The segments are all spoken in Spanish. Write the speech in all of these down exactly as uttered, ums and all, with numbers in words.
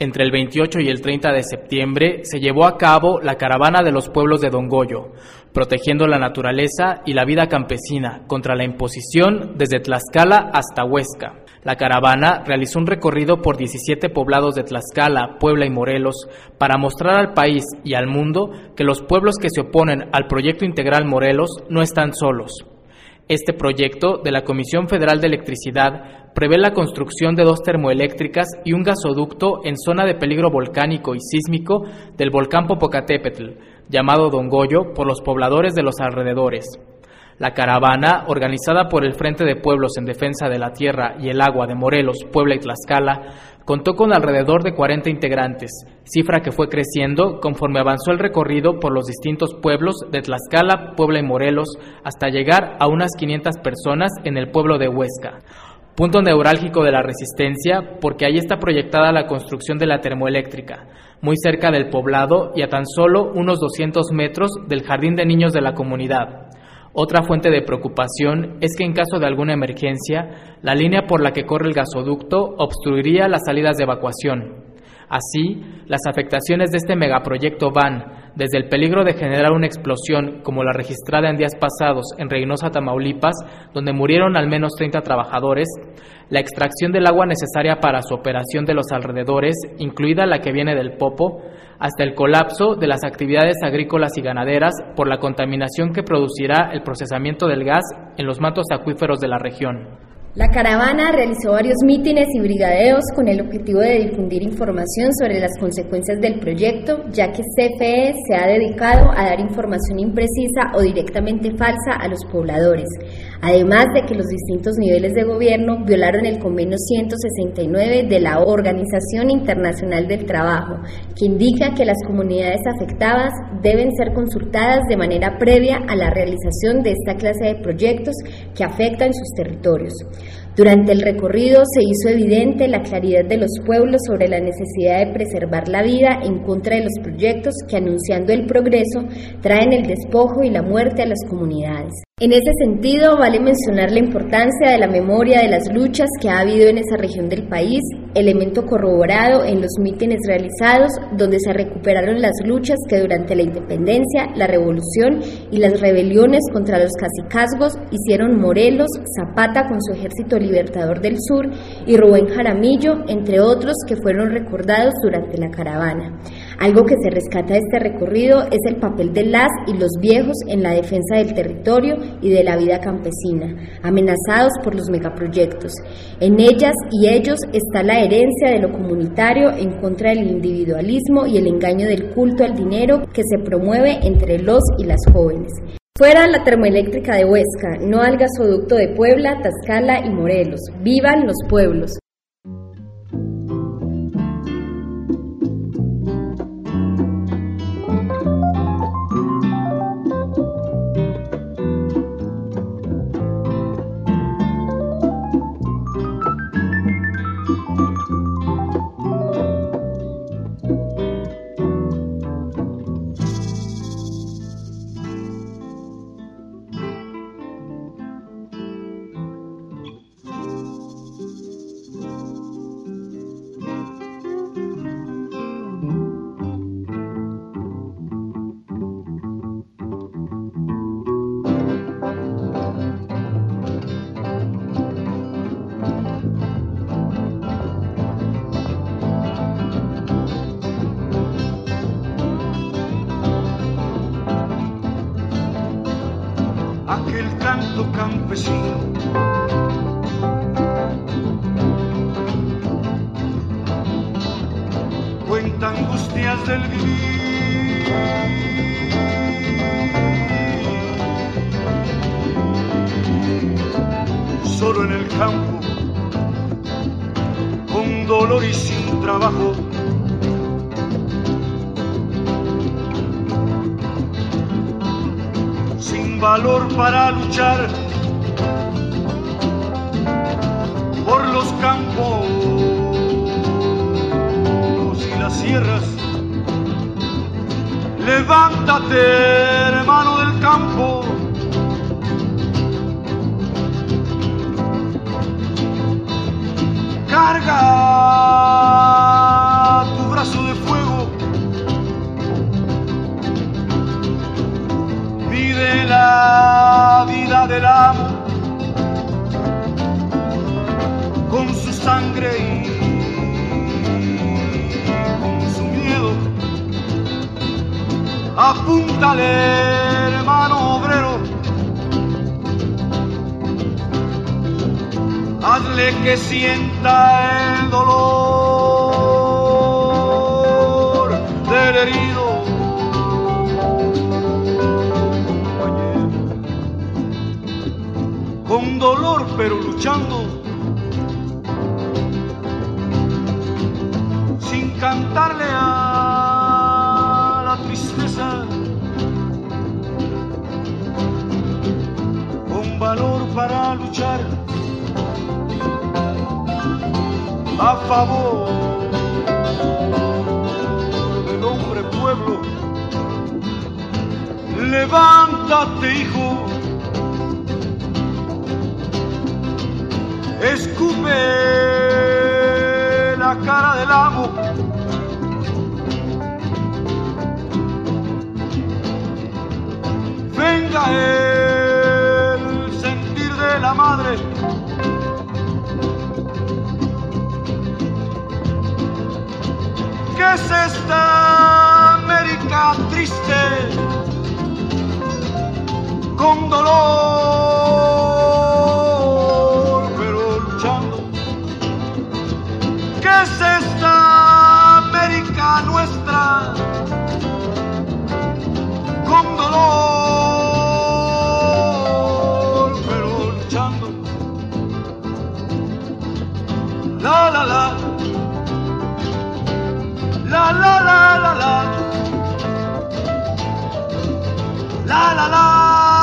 Entre el veintiocho y el treinta de septiembre se llevó a cabo la Caravana de los Pueblos de Don Goyo, protegiendo la naturaleza y la vida campesina contra la imposición desde Tlaxcala hasta Huesca. La caravana realizó un recorrido por diecisiete poblados de Tlaxcala, Puebla y Morelos para mostrar al país y al mundo que los pueblos que se oponen al proyecto integral Morelos no están solos. Este proyecto de la Comisión Federal de Electricidad prevé la construcción de dos termoeléctricas y un gasoducto en zona de peligro volcánico y sísmico del volcán Popocatépetl, llamado Don Goyo por los pobladores de los alrededores. La caravana, organizada por el Frente de Pueblos en Defensa de la Tierra y el Agua de Morelos, Puebla y Tlaxcala, contó con alrededor de cuarenta integrantes, cifra que fue creciendo conforme avanzó el recorrido por los distintos pueblos de Tlaxcala, Puebla y Morelos, hasta llegar a unas quinientas personas en el pueblo de Huesca, punto neurálgico de la resistencia porque ahí está proyectada la construcción de la termoeléctrica, muy cerca del poblado y a tan solo unos doscientos metros del jardín de niños de la comunidad. Otra fuente de preocupación es que en caso de alguna emergencia, la línea por la que corre el gasoducto obstruiría las salidas de evacuación. Así, las afectaciones de este megaproyecto van desde el peligro de generar una explosión como la registrada en días pasados en Reynosa, Tamaulipas, donde murieron al menos treinta trabajadores, la extracción del agua necesaria para su operación de los alrededores, incluida la que viene del Popo, hasta el colapso de las actividades agrícolas y ganaderas por la contaminación que producirá el procesamiento del gas en los mantos acuíferos de la región. La caravana realizó varios mítines y brigadeos con el objetivo de difundir información sobre las consecuencias del proyecto, ya que C F E se ha dedicado a dar información imprecisa o directamente falsa a los pobladores, además de que los distintos niveles de gobierno violaron el convenio ciento sesenta y nueve de la Organización Internacional del Trabajo, que indica que las comunidades afectadas deben ser consultadas de manera previa a la realización de esta clase de proyectos que afectan sus territorios. Durante el recorrido se hizo evidente la claridad de los pueblos sobre la necesidad de preservar la vida en contra de los proyectos que, anunciando el progreso, traen el despojo y la muerte a las comunidades. En ese sentido, vale mencionar la importancia de la memoria de las luchas que ha habido en esa región del país, elemento corroborado en los mítines realizados, donde se recuperaron las luchas que durante la independencia, la revolución y las rebeliones contra los cacicazgos hicieron Morelos, Zapata con su ejército libertador del sur y Rubén Jaramillo, entre otros que fueron recordados durante la caravana. Algo que se rescata de este recorrido es el papel de las y los viejos en la defensa del territorio y de la vida campesina, amenazados por los megaproyectos. En ellas y ellos está la herencia de lo comunitario en contra del individualismo y el engaño del culto al dinero que se promueve entre los y las jóvenes. Fuera la termoeléctrica de Huesca, no al gasoducto de Puebla, Tlaxcala y Morelos. ¡Vivan los pueblos! Aquel canto campesino cuenta angustias del vivir, solo en el campo, con dolor y sin trabajo. Valor para luchar por los campos y las sierras. Levántate, hermano del campo, carga tu apúntale, hermano obrero, hazle que sienta el dolor del herido. Con dolor pero luchando, sin cantarle a la tristeza, con valor para luchar a favor del hombre pueblo. Levántate, hijo, escupe la cara del amo, venga el sentir de la madre, ¿qué es esta América triste con dolor pero luchando? ¿Qué es esta América nuestra con dolor pero luchando? La la la la la la la la la la la.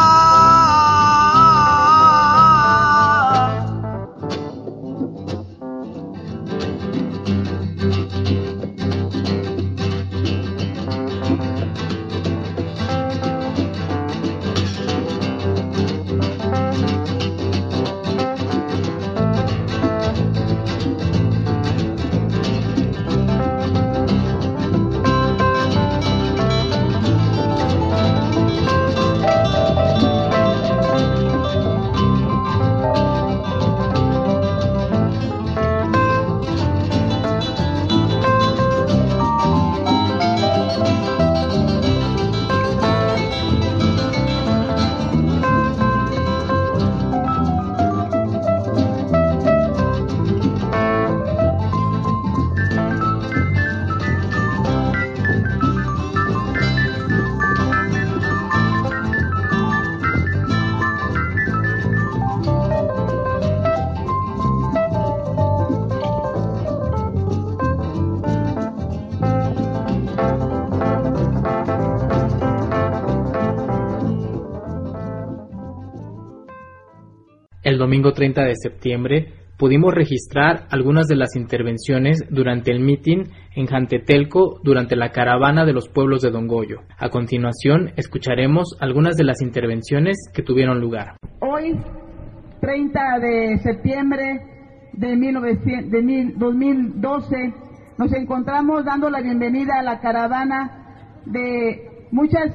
El domingo treinta de septiembre pudimos registrar algunas de las intervenciones durante el mitin en Jantetelco durante la caravana de los pueblos de Don Goyo. A continuación escucharemos algunas de las intervenciones que tuvieron lugar. Hoy, treinta de septiembre de, mil novecientos, de dos mil doce, nos encontramos dando la bienvenida a la caravana de muchas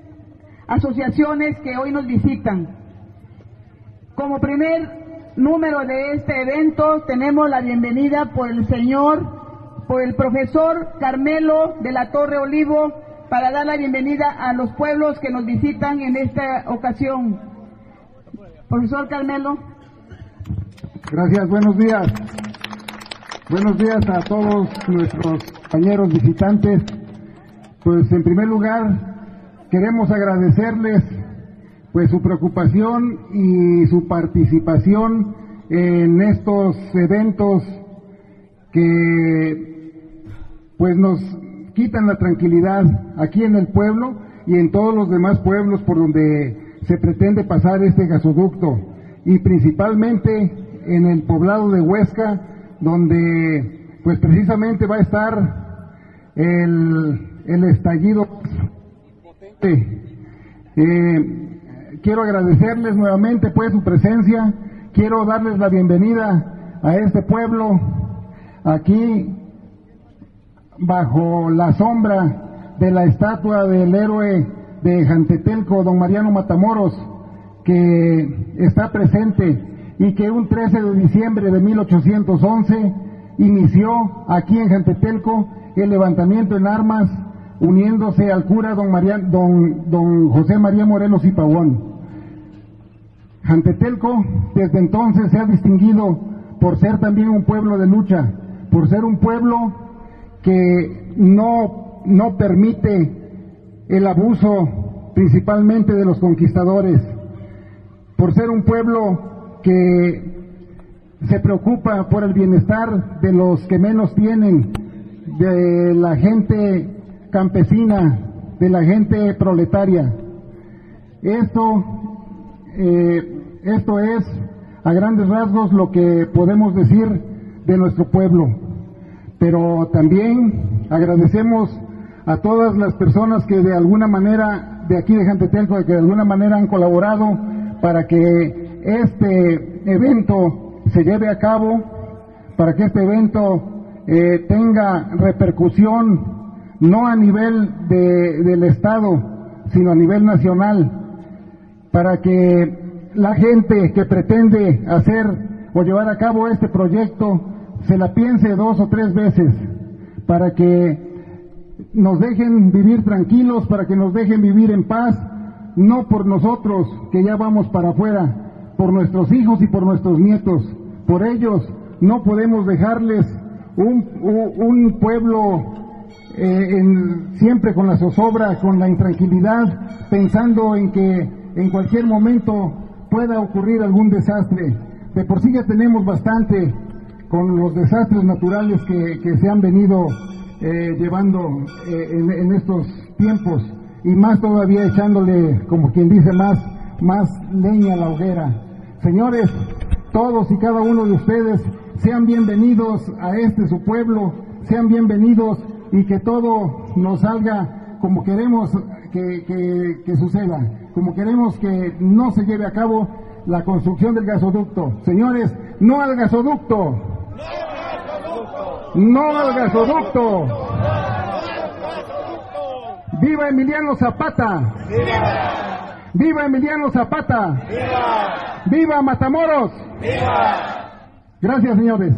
asociaciones que hoy nos visitan. Como primer número de este evento tenemos la bienvenida por el señor, por el profesor Carmelo de la Torre Olivo, para dar la bienvenida a los pueblos que nos visitan en esta ocasión. Profesor Carmelo. Gracias, buenos días. Buenos días a todos nuestros compañeros visitantes. Pues en primer lugar queremos agradecerles pues su preocupación y su participación en estos eventos que pues nos quitan la tranquilidad aquí en el pueblo y en todos los demás pueblos por donde se pretende pasar este gasoducto, y principalmente en el poblado de Huesca, donde pues precisamente va a estar el, el estallido potente. Eh, Quiero agradecerles nuevamente pues su presencia, quiero darles la bienvenida a este pueblo, aquí bajo la sombra de la estatua del héroe de Jantetelco, don Mariano Matamoros, que está presente y que un trece de diciembre de mil ochocientos once inició aquí en Jantetelco el levantamiento en armas uniéndose al cura don, María, don, don José María Morelos y Pavón. Jantetelco desde entonces se ha distinguido por ser también un pueblo de lucha, por ser un pueblo que no, no permite el abuso principalmente de los conquistadores, por ser un pueblo que se preocupa por el bienestar de los que menos tienen, de la gente campesina, de la gente proletaria. Esto, eh, esto es a grandes rasgos lo que podemos decir de nuestro pueblo, pero también agradecemos a todas las personas que de alguna manera, de aquí de Jantetelco, que de alguna manera han colaborado para que este evento se lleve a cabo, para que este evento eh, tenga repercusión no a nivel de, del Estado, sino a nivel nacional, para que la gente que pretende hacer o llevar a cabo este proyecto se la piense dos o tres veces, para que nos dejen vivir tranquilos, para que nos dejen vivir en paz, no por nosotros que ya vamos para afuera, por nuestros hijos y por nuestros nietos. Por ellos no podemos dejarles un, un, un pueblo eh, en, siempre con la zozobra, con la intranquilidad, pensando en que en cualquier momento pueda ocurrir algún desastre. De por sí ya tenemos bastante con los desastres naturales que, que se han venido eh, llevando eh, en, en estos tiempos, y más todavía echándole, como quien dice, más, más leña a la hoguera. Señores, todos y cada uno de ustedes sean bienvenidos a este su pueblo, sean bienvenidos, y que todo nos salga como queremos que, que, que suceda, como queremos que no se lleve a cabo la construcción del gasoducto. Señores, no al gasoducto, no al gasoducto. ¡Viva Emiliano Zapata! ¡Viva! ¡Viva Emiliano Zapata! ¡Viva! ¡Viva Matamoros! ¡Viva! Gracias, señores.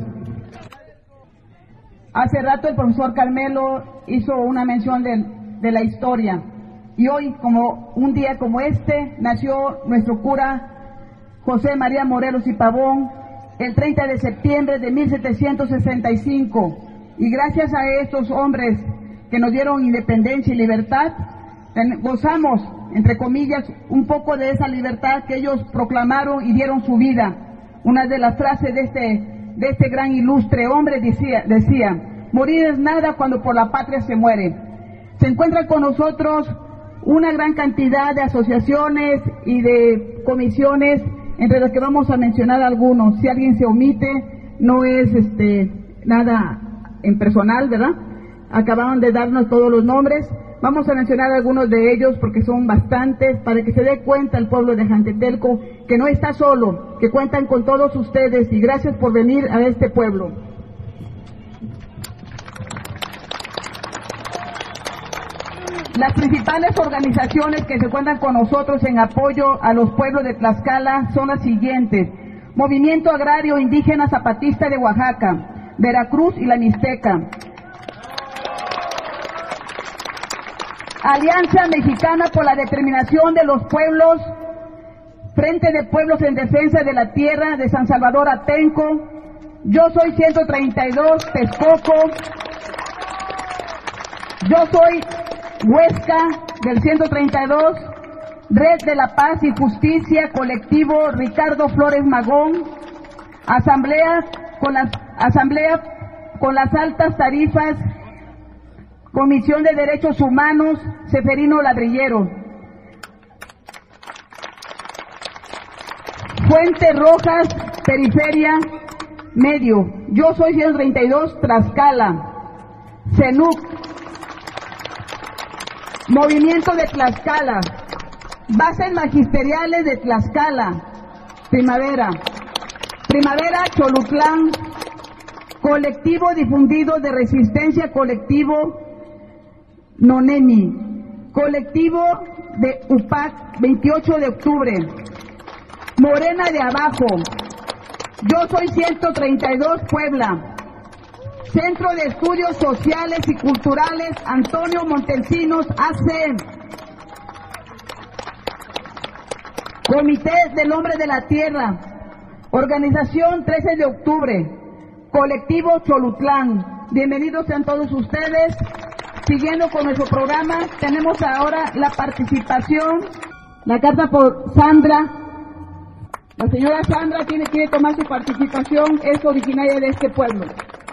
Hace rato el profesor Carmelo hizo una mención de, de la historia, y hoy, como un día como este, nació nuestro cura José María Morelos y Pavón el treinta de septiembre de mil setecientos sesenta y cinco, y gracias a estos hombres que nos dieron independencia y libertad, gozamos, entre comillas, un poco de esa libertad que ellos proclamaron y dieron su vida. Una de las frases de este, de este gran ilustre hombre decía, decía, morir es nada cuando por la patria se muere. Se encuentran con nosotros una gran cantidad de asociaciones y de comisiones, entre las que vamos a mencionar algunos. Si alguien se omite, no es este nada en personal, ¿verdad? Acababan de darnos todos los nombres. Vamos a mencionar algunos de ellos porque son bastantes, para que se dé cuenta el pueblo de Jantetelco que no está solo, que cuentan con todos ustedes, y gracias por venir a este pueblo. Las principales organizaciones que se cuentan con nosotros en apoyo a los pueblos de Tlaxcala son las siguientes: Movimiento Agrario Indígena Zapatista de Oaxaca, Veracruz y la Mixteca, Alianza Mexicana por la Determinación de los Pueblos, Frente de Pueblos en Defensa de la Tierra de San Salvador Atenco, Yo Soy ciento treinta y dos Texcoco, Yo Soy Huesca del ciento treinta y dos, Red de la Paz y Justicia, Colectivo Ricardo Flores Magón, Asamblea con las, Asamblea con las Altas Tarifas, Comisión de Derechos Humanos, Seferino Ladrillero, Fuentes Rojas, Periferia Medio, Yo Soy ciento treinta y dos Tlaxcala, CENUC, Movimiento de Tlaxcala, Bases Magisteriales de Tlaxcala, Primavera, Primavera Cholutlán, Colectivo Difundido de Resistencia Colectivo Nonemi, Colectivo de U P A C veintiocho de octubre, Morena de Abajo, Yo Soy ciento treinta y dos Puebla, Centro de Estudios Sociales y Culturales Antonio Montesinos A C, Comité del Hombre de la Tierra, Organización trece de octubre, Colectivo Cholutlán. Bienvenidos sean todos ustedes. Siguiendo con nuestro programa, tenemos ahora la participación, la carta por Sandra. La señora Sandra tiene que tomar su participación, es originaria de este pueblo.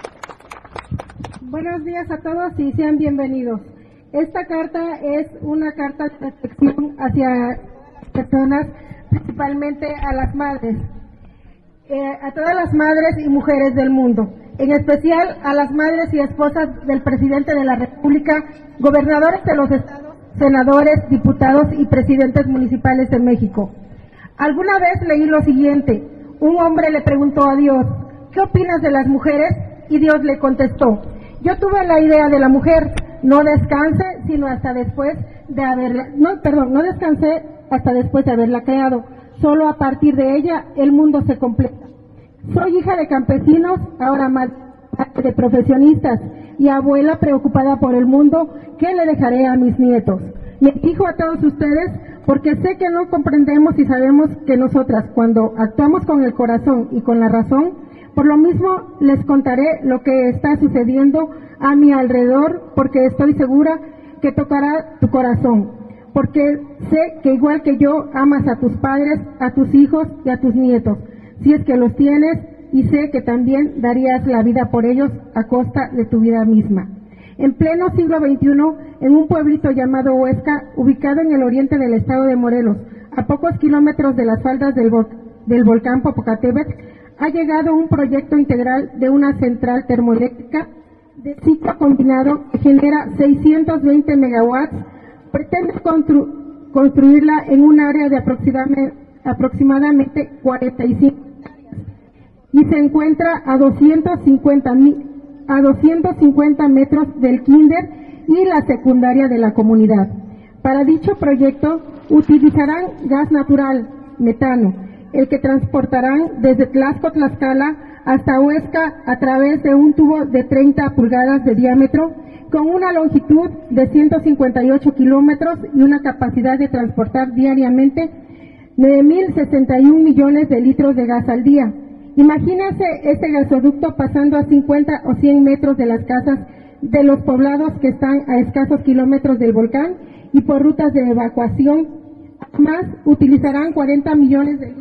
Buenos días a todos y sean bienvenidos. Esta carta es una carta de reflexión hacia personas, principalmente a las madres, eh, a todas las madres y mujeres del mundo, en especial a las madres y esposas del presidente de la República, gobernadores de los estados, senadores, diputados y presidentes municipales de México. Alguna vez leí lo siguiente: un hombre le preguntó a Dios, ¿qué opinas de las mujeres? Y Dios le contestó, yo tuve la idea de la mujer, no descanse sino hasta después de haberla, no, perdón, no descansé hasta después de haberla creado, solo a partir de ella el mundo se completa. Soy hija de campesinos, ahora madre de profesionistas y abuela preocupada por el mundo, ¿qué le dejaré a mis nietos? Me dirijo a todos ustedes porque sé que no comprendemos y sabemos que nosotras, cuando actuamos con el corazón y con la razón, por lo mismo les contaré lo que está sucediendo a mi alrededor, porque estoy segura que tocará tu corazón, porque sé que igual que yo amas a tus padres, a tus hijos y a tus nietos, si es que los tienes, y sé que también darías la vida por ellos a costa de tu vida misma. En pleno siglo veintiuno, en un pueblito llamado Huesca, ubicado en el oriente del estado de Morelos, a pocos kilómetros de las faldas del, vol del volcán Popocatépetl, ha llegado un proyecto integral de una central termoeléctrica de ciclo combinado que genera seiscientos veinte megawatts. Pretende constru construirla en un área de aproximadamente, aproximadamente cuarenta y cinco hectáreas y se encuentra a doscientos cincuenta metros del kinder y la secundaria de la comunidad. Para dicho proyecto utilizarán gas natural, metano, el que transportarán desde Tlaxco, Tlaxcala hasta Huesca a través de un tubo de treinta pulgadas de diámetro con una longitud de ciento cincuenta y ocho kilómetros y una capacidad de transportar diariamente nueve mil sesenta y un millones de litros de gas al día. Imagínense este gasoducto pasando a cincuenta o cien metros de las casas de los poblados que están a escasos kilómetros del volcán y por rutas de evacuación. Además, utilizarán cuarenta millones de litros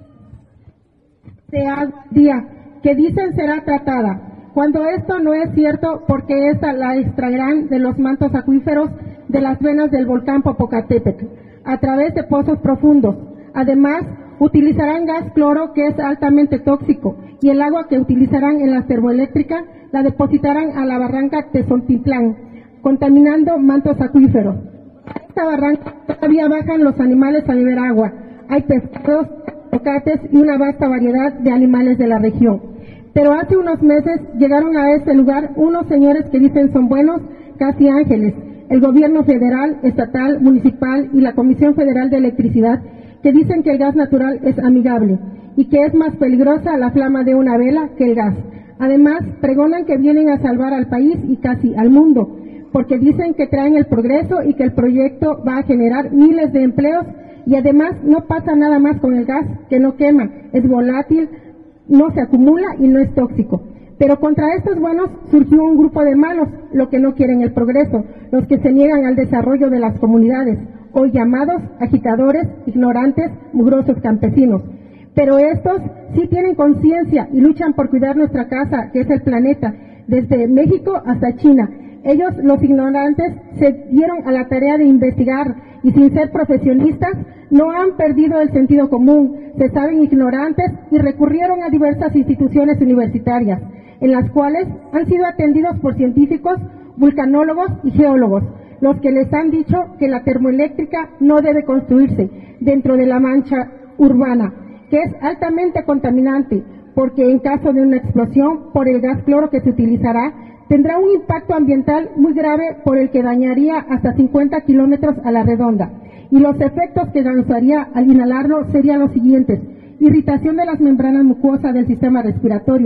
de agua al día, que dicen será tratada, cuando esto no es cierto, porque esta la extraerán de los mantos acuíferos de las venas del volcán Popocatépetl, a través de pozos profundos. Además, utilizarán gas cloro, que es altamente tóxico, y el agua que utilizarán en las termoeléctricas la depositarán a la barranca Tezontitlán, contaminando mantos acuíferos. A esta barranca todavía bajan los animales a beber agua. Hay pescados, tocates y una vasta variedad de animales de la región. Pero hace unos meses llegaron a este lugar unos señores que dicen son buenos, casi ángeles, el gobierno federal, estatal, municipal y la Comisión Federal de Electricidad, que dicen que el gas natural es amigable y que es más peligrosa la flama de una vela que el gas. Además, pregonan que vienen a salvar al país y casi al mundo, porque dicen que traen el progreso y que el proyecto va a generar miles de empleos. Y además no pasa nada más con el gas, que no quema, es volátil, no se acumula y no es tóxico. Pero contra estos buenos surgió un grupo de malos, los que no quieren el progreso, los que se niegan al desarrollo de las comunidades, hoy llamados agitadores, ignorantes, mugrosos campesinos. Pero estos sí tienen conciencia y luchan por cuidar nuestra casa, que es el planeta, desde México hasta China. Ellos, los ignorantes, se dieron a la tarea de investigar y sin ser profesionistas, no han perdido el sentido común, se saben ignorantes y recurrieron a diversas instituciones universitarias, en las cuales han sido atendidos por científicos, vulcanólogos y geólogos, los que les han dicho que la termoeléctrica no debe construirse dentro de la mancha urbana, que es altamente contaminante, porque en caso de una explosión por el gas cloro que se utilizará, tendrá un impacto ambiental muy grave por el que dañaría hasta cincuenta kilómetros a la redonda. Y los efectos que causaría al inhalarlo serían los siguientes: irritación de las membranas mucosas del sistema respiratorio,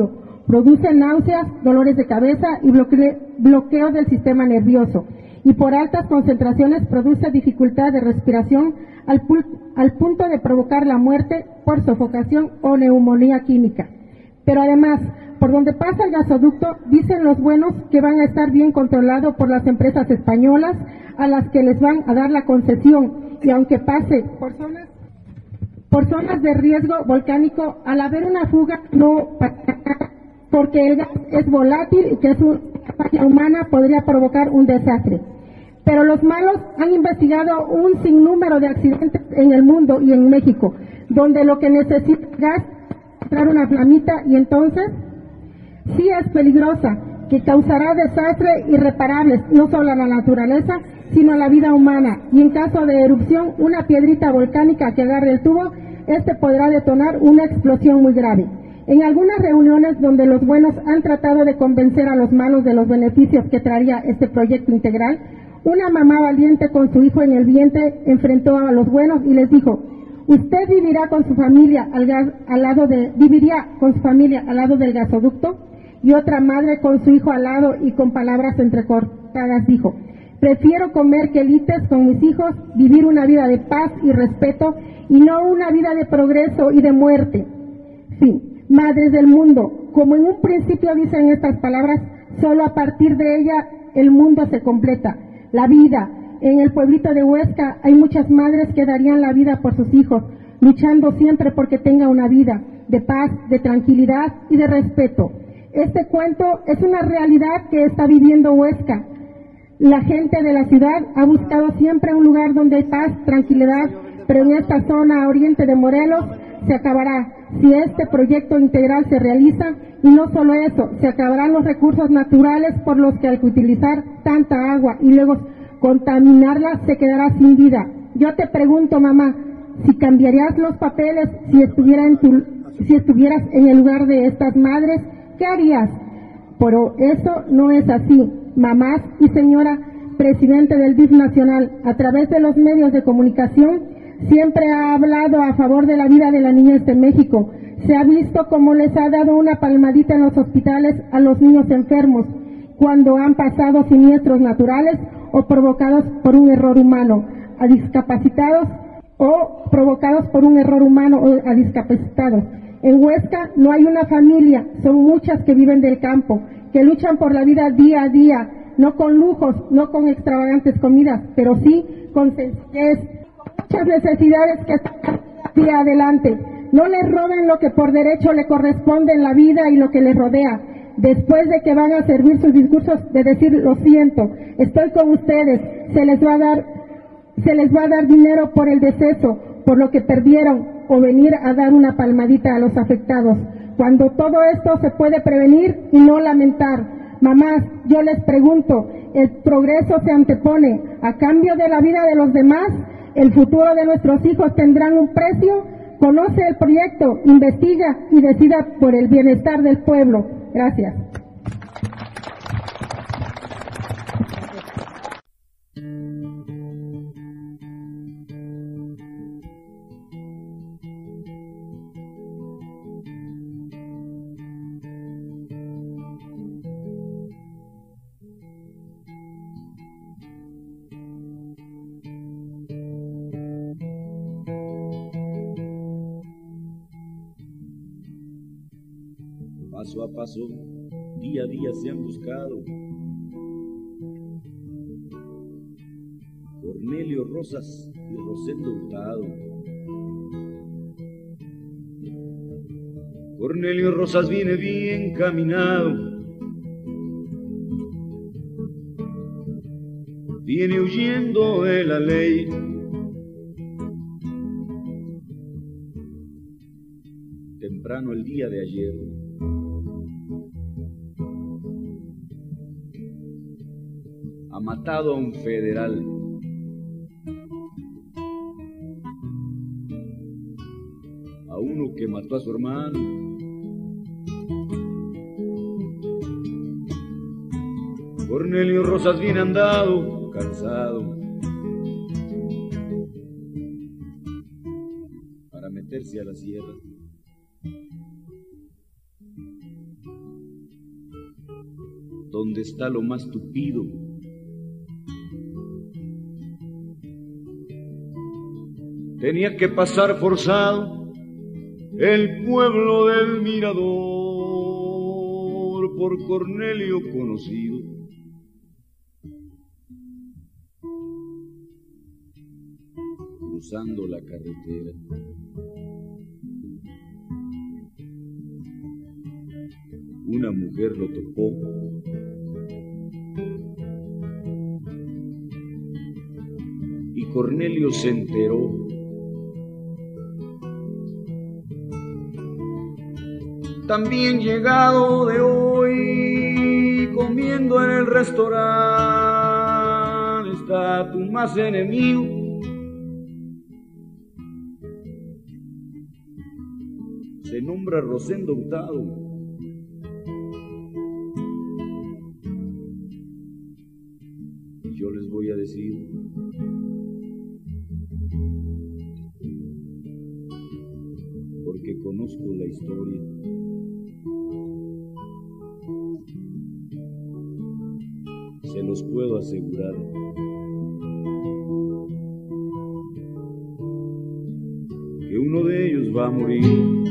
produce náuseas, dolores de cabeza y bloque- bloqueo del sistema nervioso, y por altas concentraciones produce dificultad de respiración al, pu- al punto de provocar la muerte por sofocación o neumonía química. Pero además, por donde pasa el gasoducto, dicen los buenos que van a estar bien controlados por las empresas españolas a las que les van a dar la concesión, y aunque pase por zonas, por zonas de riesgo volcánico, al haber una fuga no pasará, porque el gas es volátil y que su falla humana podría provocar un desastre. Pero los malos han investigado un sinnúmero de accidentes en el mundo y en México, donde lo que necesita es gas, entrar una flamita, y entonces sí es peligrosa, que causará desastres irreparables, no solo a la naturaleza, sino a la vida humana, y en caso de erupción, una piedrita volcánica que agarre el tubo, este podrá detonar una explosión muy grave. En algunas reuniones donde los buenos han tratado de convencer a los malos de los beneficios que traería este proyecto integral, una mamá valiente con su hijo en el vientre enfrentó a los buenos y les dijo: ¿usted vivirá con su familia al, gas, al lado de, viviría con su familia al lado del gasoducto? Y otra madre con su hijo al lado y con palabras entrecortadas dijo: prefiero comer quelites con mis hijos, vivir una vida de paz y respeto y no una vida de progreso y de muerte. Sí. Madres del mundo, como en un principio dicen estas palabras, solo a partir de ella el mundo se completa. La vida. En el pueblito de Huesca hay muchas madres que darían la vida por sus hijos, luchando siempre porque tenga una vida de paz, de tranquilidad y de respeto. Este cuento es una realidad que está viviendo Huesca. La gente de la ciudad ha buscado siempre un lugar donde hay paz, tranquilidad, pero en esta zona oriente de Morelos se acabará. Si este proyecto integral se realiza, y no solo eso, se acabarán los recursos naturales por los que al utilizar tanta agua y luego contaminarla se quedará sin vida. Yo te pregunto, mamá, si cambiarías los papeles si, estuviera en tu, si estuvieras en el lugar de estas madres, ¿qué harías? Pero eso no es así. Mamás y señora Presidente del D I F Nacional, a través de los medios de comunicación, siempre ha hablado a favor de la vida de la niñez de México. Se ha visto cómo les ha dado una palmadita en los hospitales a los niños enfermos cuando han pasado siniestros naturales o provocados por un error humano, a discapacitados o provocados por un error humano o a discapacitados. En Huesca no hay una familia, son muchas que viven del campo, que luchan por la vida día a día, no con lujos, no con extravagantes comidas, pero sí con sencillez, muchas necesidades que están día adelante. No les roben lo que por derecho le corresponde en la vida y lo que les rodea. Después de que van a servir sus discursos de decir lo siento, estoy con ustedes, se les va a dar, se les va a dar dinero por el deceso, por lo que perdieron, o venir a dar una palmadita a los afectados. Cuando todo esto se puede prevenir y no lamentar. Mamás, yo les pregunto, ¿el progreso se antepone a cambio de la vida de los demás? ¿El futuro de nuestros hijos tendrán un precio? Conoce el proyecto, investiga y decida por el bienestar del pueblo. Gracias. Paso a paso, día a día se han buscado Cornelio Rosas y Rosendo Hurtado. Cornelio Rosas viene bien caminado, viene huyendo de la ley. Temprano el día de ayer, ha matado a un federal. A uno que mató a su hermano. Cornelio Rosas viene andado, cansado, para meterse a la sierra. ¿Dónde está lo más tupido? Tenía que pasar forzado el pueblo del Mirador, por Cornelio conocido. Cruzando la carretera, una mujer lo topó y Cornelio se enteró. También llegado de hoy, comiendo en el restaurante, está tu más enemigo. Se nombra Rosendo Hurtado. Yo les voy a decir, porque conozco la historia. Se los puedo asegurar. Que uno de ellos va a morir.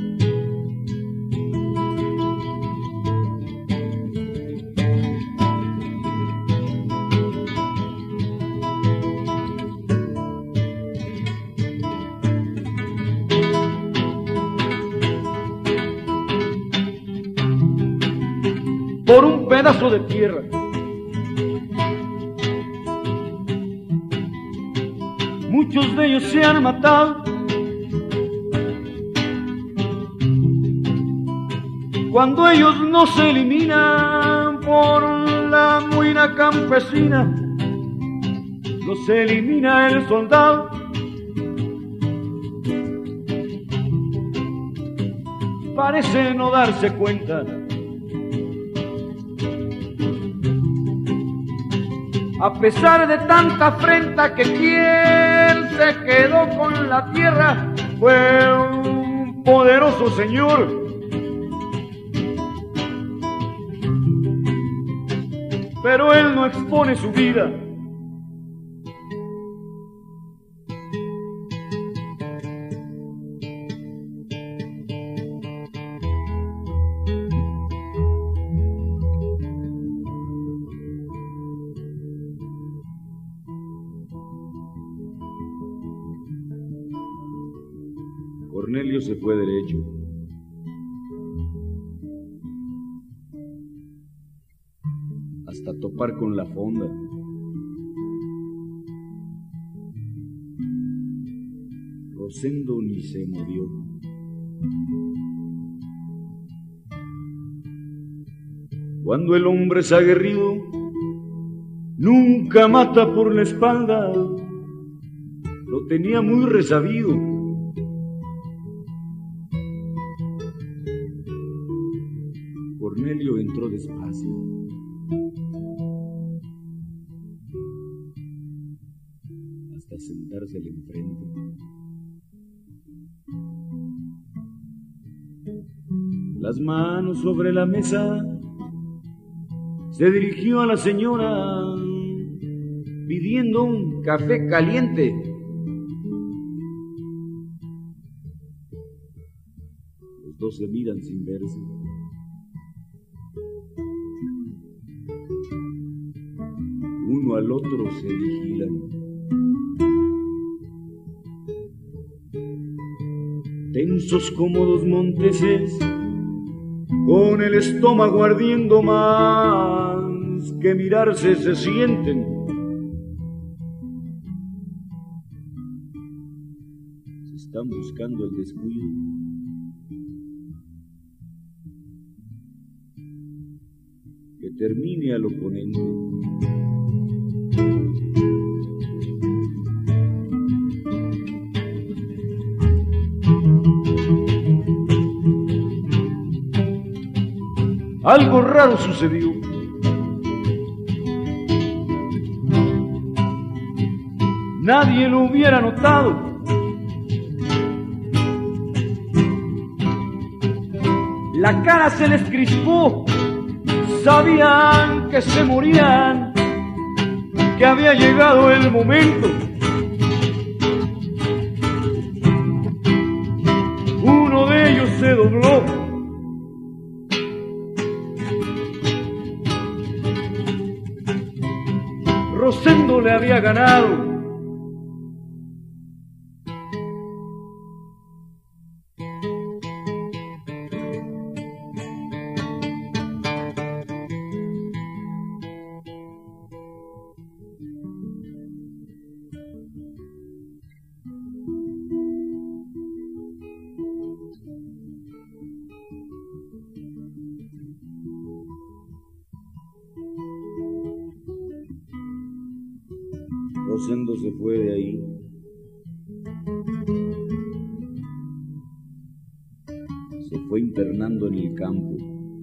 Por un pedazo de tierra. Muchos de ellos se han matado. Cuando ellos no se eliminan por la muina campesina, los elimina el soldado. Parece no darse cuenta. A pesar de tanta afrenta, que quien se quedó con la tierra fue un poderoso señor. Pero él no expone su vida. Cornelio se fue derecho. Hasta topar con la fonda. Rosendo ni se movió. Cuando el hombre es aguerrido, nunca mata por la espalda. Lo tenía muy resabido. Cornelio entró despacio. Hasta sentársele enfrente. Las manos sobre la mesa, se dirigió a la señora pidiendo un café caliente. Los dos se miran sin verse. Uno al otro se vigilan. Tensos como dos monteses, con el estómago ardiendo más que mirarse se sienten. Se están buscando el descuido. Que termine al oponente. Algo raro sucedió. Nadie lo hubiera notado. La cara se les crispó sabían que se morían, que había llegado el momento. Uno de ellos se dobló, Rosendo le había ganado. Rosendo se fue de ahí. Se fue internando en el campo.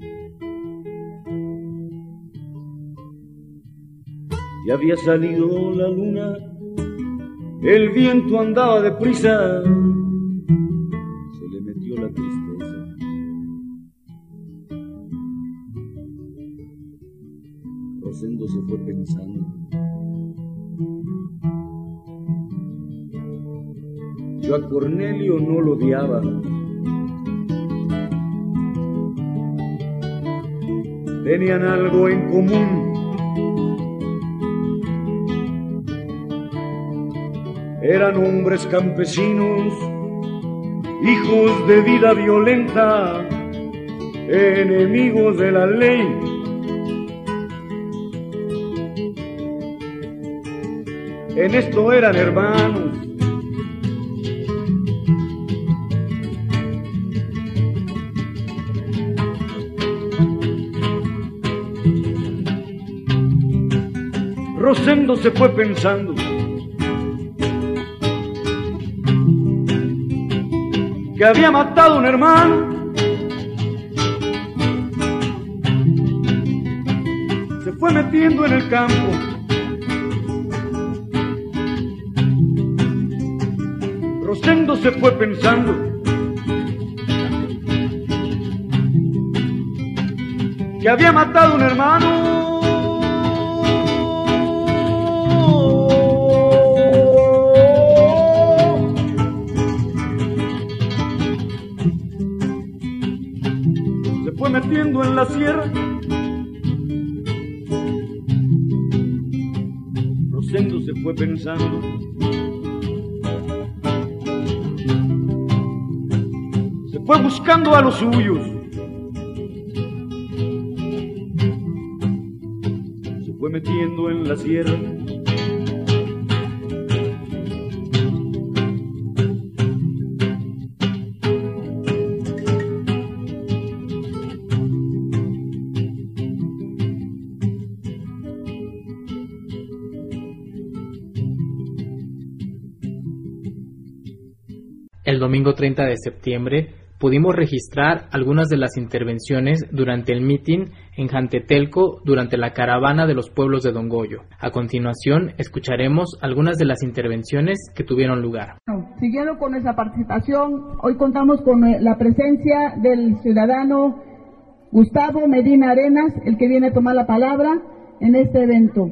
Ya había salido la luna, el viento andaba deprisa, se le metió la tristeza. Rosendo se fue pensando. Yo a Cornelio no lo odiaba. Tenían algo en común. Eran hombres campesinos, hijos de vida violenta, enemigos de la ley. En esto eran hermanos. Rosendo se fue pensando. Que había matado a un hermano. Se fue metiendo en el campo. Rosendo se fue pensando. Que había matado a un hermano. Fue metiendo en la sierra. Rosendo se fue pensando. Se fue buscando a los suyos. Se fue metiendo en la sierra. El domingo treinta de septiembre pudimos registrar algunas de las intervenciones durante el mitin en Jantetelco durante la caravana de los pueblos de Don Goyo. A continuación escucharemos algunas de las intervenciones que tuvieron lugar. Siguiendo con nuestra participación, hoy contamos con la presencia del ciudadano Gustavo Medina Arenas, el que viene a tomar la palabra en este evento.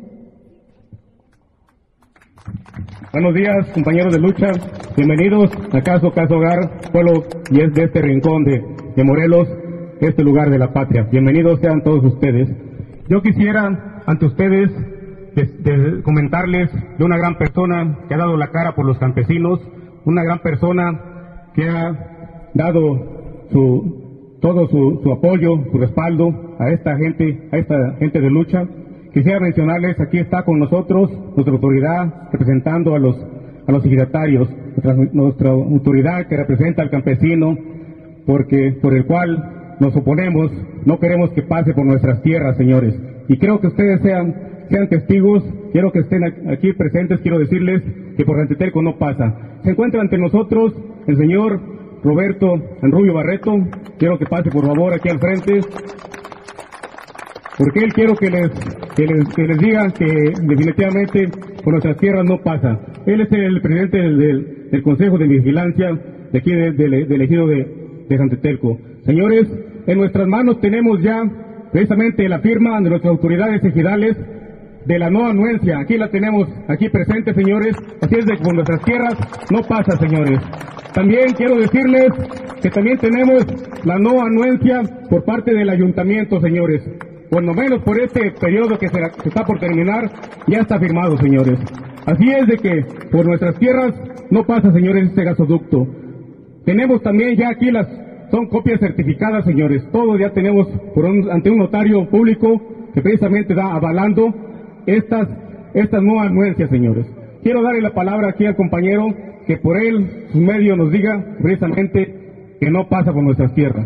Buenos días, compañeros de lucha. Bienvenidos a Caso Caso Hogar, pueblo y es de este rincón de, de Morelos, este lugar de la patria. Bienvenidos sean todos ustedes. Yo quisiera, ante ustedes, de, de comentarles de una gran persona que ha dado la cara por los campesinos, una gran persona que ha dado su, todo su, su apoyo, su respaldo a esta gente, a esta gente de lucha. Quisiera mencionarles, aquí está con nosotros nuestra autoridad representando a los a los ejidatarios, nuestra, nuestra autoridad que representa al campesino, porque por el cual nos oponemos, no queremos que pase por nuestras tierras, señores. Y creo que ustedes sean sean testigos, quiero que estén aquí presentes, quiero decirles que por Jantetelco no pasa. Se encuentra ante nosotros el señor Roberto Enrubio Barreto, quiero que pase por favor aquí al frente. Porque él quiero que les, que les, que les diga que definitivamente por nuestras tierras no pasa. Él es el presidente del, del, del Consejo de Vigilancia de aquí del de, de, de ejido de, de Jantetelco. Señores, en nuestras manos tenemos ya precisamente la firma de nuestras autoridades ejidales de la no anuencia. Aquí la tenemos aquí presente, señores. Así es de que con nuestras tierras no pasa, señores. También quiero decirles que también tenemos la no anuencia por parte del ayuntamiento, señores. Por lo menos por este periodo que se, se está por terminar, ya está firmado, señores. Así es de que por nuestras tierras no pasa, señores, este gasoducto. Tenemos también ya aquí las, son copias certificadas, señores. Todo ya tenemos por un, ante un notario público que precisamente da avalando estas, estas no anuencias, señores. Quiero darle la palabra aquí al compañero que por él, su medio, nos diga precisamente que no pasa por nuestras tierras.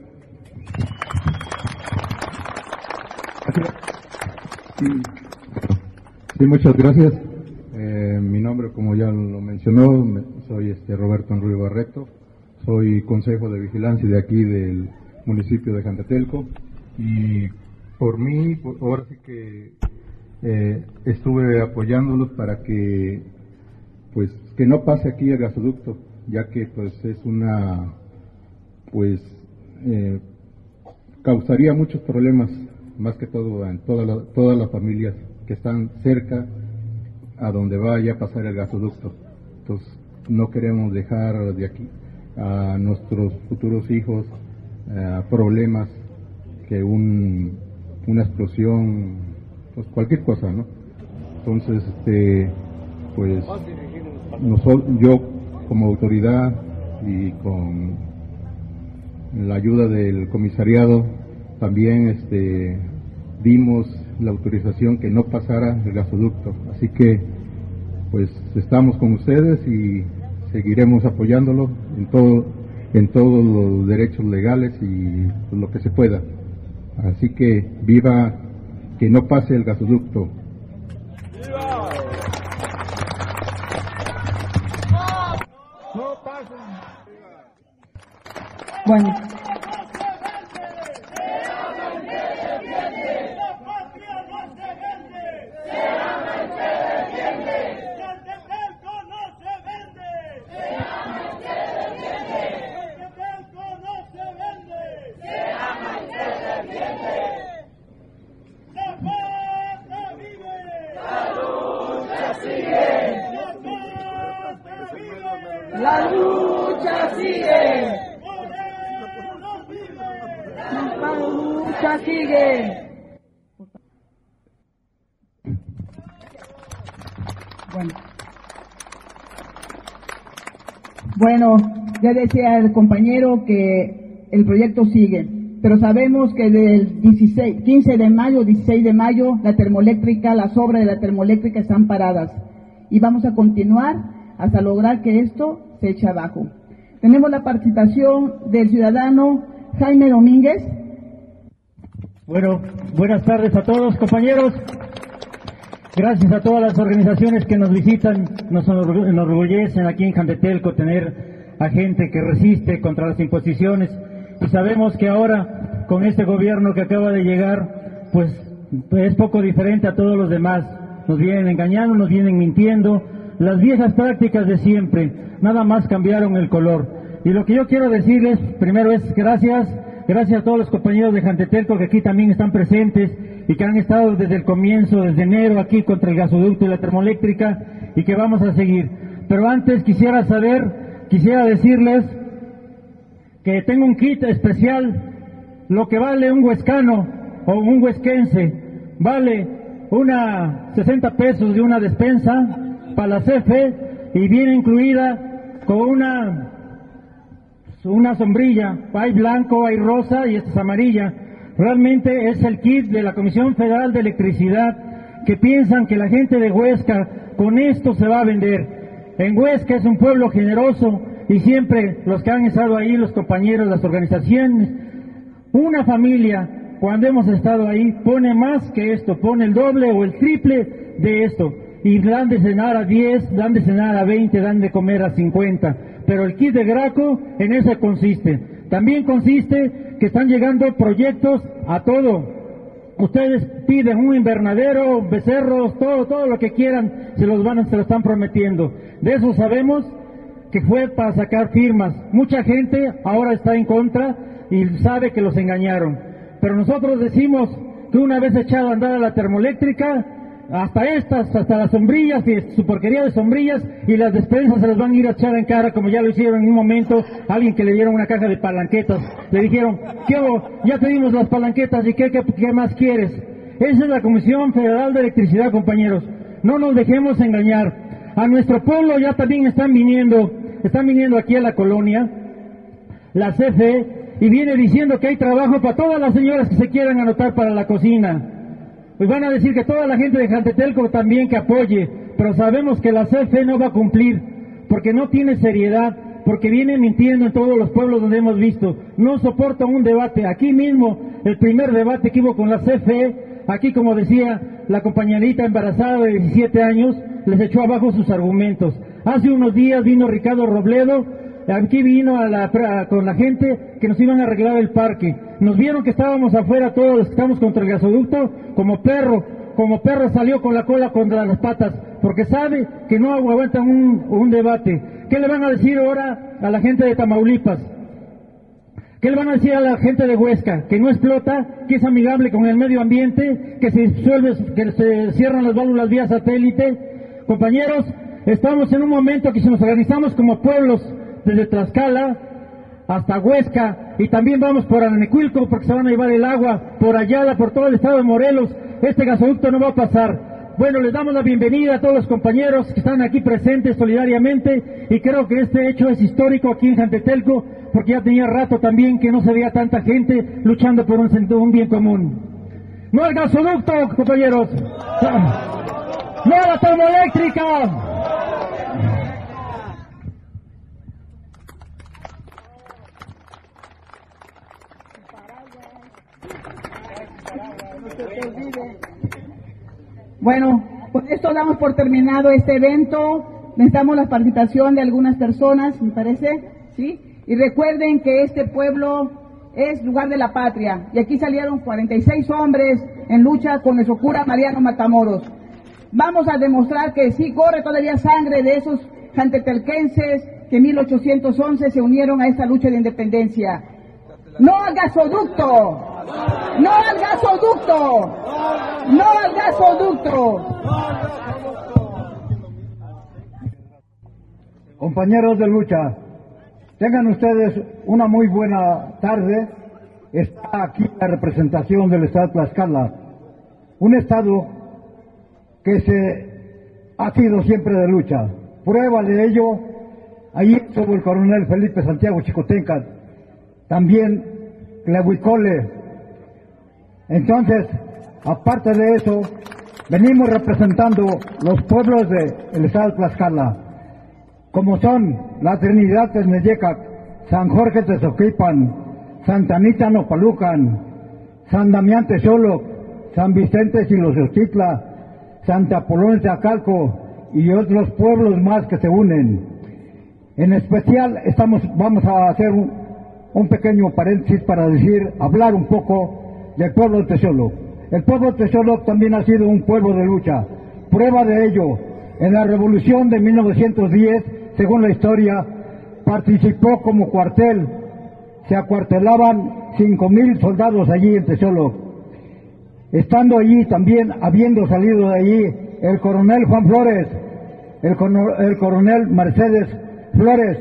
Sí, muchas gracias. Eh, mi nombre, como ya lo mencionó, soy este Roberto Enruy Barreto, soy consejo de vigilancia de aquí del municipio de Jantetelco, y por mí, por, ahora sí que eh, estuve apoyándolos para que pues que no pase aquí el gasoducto, ya que pues es una pues eh, causaría muchos problemas, más que todo en toda la, todas las familias que están cerca a donde vaya a pasar el gasoducto. Entonces no queremos dejar de aquí a nuestros futuros hijos eh, problemas, que un, una explosión, pues cualquier cosa, ¿no? Entonces, este, pues nosotros, yo como autoridad y con la ayuda del comisariado también este, dimos la autorización que no pasara el gasoducto. Así que pues estamos con ustedes y seguiremos apoyándolo en todo, en todos los derechos legales y lo que se pueda. Así que viva, que no pase el gasoducto. Bueno. La lucha sigue. La lucha sigue. Bueno. Bueno, ya decía el compañero que el proyecto sigue, pero sabemos que del dieciséis, quince de mayo, dieciséis de mayo, la termoeléctrica, las obras de la termoeléctrica están paradas y vamos a continuar hasta lograr que esto se eche abajo. Tenemos la participación del ciudadano Jaime Domínguez. Bueno, buenas tardes a todos, compañeros. Gracias a todas las organizaciones que nos visitan, nos enorgullecen aquí en Jantetelco tener a gente que resiste contra las imposiciones, y sabemos que ahora con este gobierno que acaba de llegar, pues es poco diferente a todos los demás. Nos vienen engañando, nos vienen mintiendo, las viejas prácticas de siempre, nada más cambiaron el color. Y lo que yo quiero decirles primero es gracias, gracias a todos los compañeros de Jantetelco que aquí también están presentes y que han estado desde el comienzo, desde enero, aquí contra el gasoducto y la termoeléctrica, y que vamos a seguir. Pero antes quisiera saber, quisiera decirles que tengo un kit especial, lo que vale un huescano o un huesquense, vale una sesenta pesos de una despensa para la C F E, y viene incluida con una una sombrilla, hay blanco, hay rosa y esta es amarilla. Realmente es el kit de la Comisión Federal de Electricidad, que piensan que la gente de Huesca con esto se va a vender. En Huesca es un pueblo generoso y siempre los que han estado ahí, los compañeros, las organizaciones, una familia, cuando hemos estado ahí, pone más que esto, pone el doble o el triple de esto. Y dan de cenar a diez, dan de cenar a veinte, dan de comer a cincuenta. Pero el kit de Graco en eso consiste. También consiste que están llegando proyectos a todo. Ustedes piden un invernadero, becerros, todo, todo lo que quieran, se los van, se lo están prometiendo. De eso sabemos que fue para sacar firmas. Mucha gente ahora está en contra y sabe que los engañaron. pero nosotros decimos que una vez echado a andar a la termoeléctrica, hasta estas, hasta las sombrillas y su porquería de sombrillas y las despensas se las van a ir a echar en cara, como ya lo hicieron en un momento a alguien que le dieron una caja de palanquetas. Le dijeron, ¿qué hago? Ya te dimos las palanquetas, ¿y qué, qué, qué más quieres? Esa es la Comisión Federal de Electricidad, compañeros. No nos dejemos engañar. A nuestro pueblo ya también están viniendo, están viniendo aquí a la colonia, la C F E, y viene diciendo que hay trabajo para todas las señoras que se quieran anotar para la cocina. Pues van a decir que toda la gente de Jantetelco también que apoye, pero sabemos que la C F E no va a cumplir, porque no tiene seriedad, porque viene mintiendo en todos los pueblos donde hemos visto. No soporta un debate. Aquí mismo, el primer debate que hubo con la C F E, aquí como decía la compañerita embarazada de diecisiete años, les echó abajo sus argumentos. Hace unos días vino Ricardo Robledo, aquí vino a la, a, con la gente que nos iban a arreglar el parque. Nos vieron que estábamos afuera todos los que estamos contra el gasoducto, como perro, como perro salió con la cola contra las patas, porque sabe que no aguantan un, un debate. ¿Qué le van a decir ahora a la gente de Tamaulipas? ¿Qué le van a decir a la gente de Huesca? Que no explota, que es amigable con el medio ambiente, que se disuelve, que se cierran las válvulas vía satélite. Compañeros, estamos en un momento que si nos organizamos como pueblos, desde Tlaxcala hasta Huesca, y también vamos por Ananecuilco, porque se van a llevar el agua, por Ayala, por todo el estado de Morelos, este gasoducto no va a pasar. Bueno, les damos la bienvenida a todos los compañeros que están aquí presentes solidariamente, y creo que este hecho es histórico aquí en Jantetelco, porque ya tenía rato también que no se veía tanta gente luchando por un, un bien común. ¡No al gasoducto, compañeros! ¡No a la termoeléctrica! Bueno, con esto damos por terminado este evento. Necesitamos la participación de algunas personas, me parece, ¿sí? Y recuerden que este pueblo es lugar de la patria. Y aquí salieron cuarenta y seis hombres en lucha con nuestro cura Mariano Matamoros. Vamos a demostrar que sí corre todavía sangre de esos jantetelquenses que en mil ochocientos once se unieron a esta lucha de independencia. ¡No al gasoducto! ¡No al gasoducto! ¡No al gasoducto! Compañeros de lucha, tengan ustedes una muy buena tarde. Está aquí la representación del Estado de Tlaxcala, un Estado que se ha sido siempre de lucha. Prueba de ello, allí estuvo el coronel Felipe Santiago Chicotenca, también Tlahuicole. Entonces, aparte de eso, venimos representando los pueblos del Estado de Tlaxcala, como son la Trinidad Tezneyecac, San Jorge Tezoquipan, Santa Anita Nopalucan, San Damián Texoloc, San Vicente Xiloxochitla, Santa Apolón Zacalco y otros pueblos más que se unen. En especial estamos, vamos a hacer un, un pequeño paréntesis para decir, hablar un poco del pueblo de Texoloc. El pueblo de Texoloc también ha sido un pueblo de lucha. Prueba de ello, en la revolución de mil novecientos diez, según la historia, participó como cuartel. Se acuartelaban cinco mil soldados allí en Texoloc. Estando allí también, habiendo salido de allí, el coronel Juan Flores, el, el coronel Mercedes Flores,